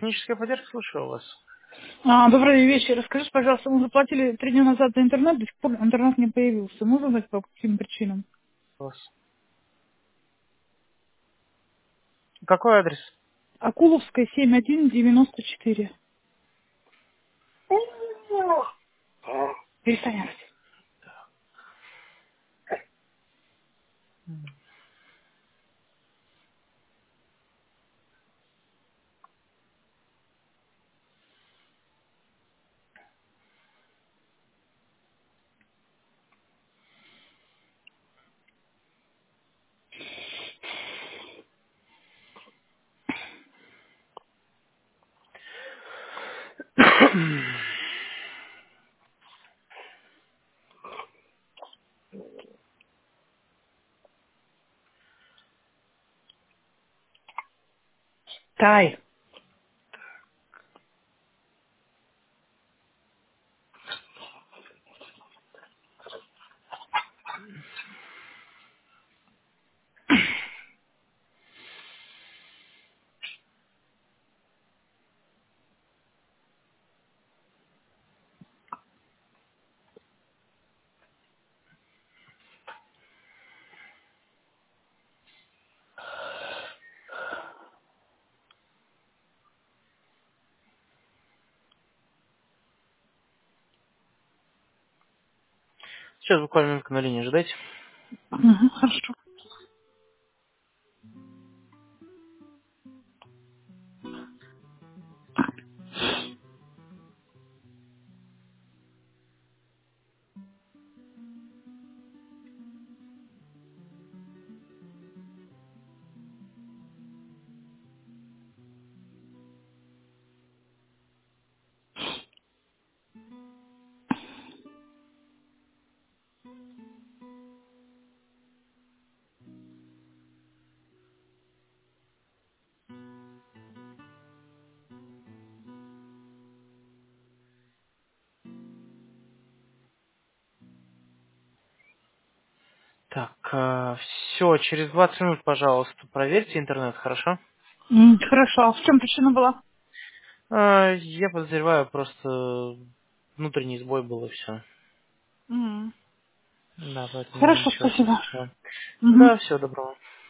Техническая поддержка, слушаю вас. Добрый вечер. Расскажите, пожалуйста, мы заплатили 3 дня назад за интернет, до сих пор интернет не появился. Можно знать, по каким причинам? Вас. Какой адрес? Акуловская, 7194. Перестань орать. Тай. Сейчас буквально минутку на линии ждайте. Хорошо. Так, все, через 20 минут, пожалуйста, проверьте интернет, хорошо? Хорошо. А в чем причина была? Я подозреваю, просто внутренний сбой был и все. М. Да, поэтому Хорошо, ничего спасибо. серьезного. Мгм. Да, всего доброго.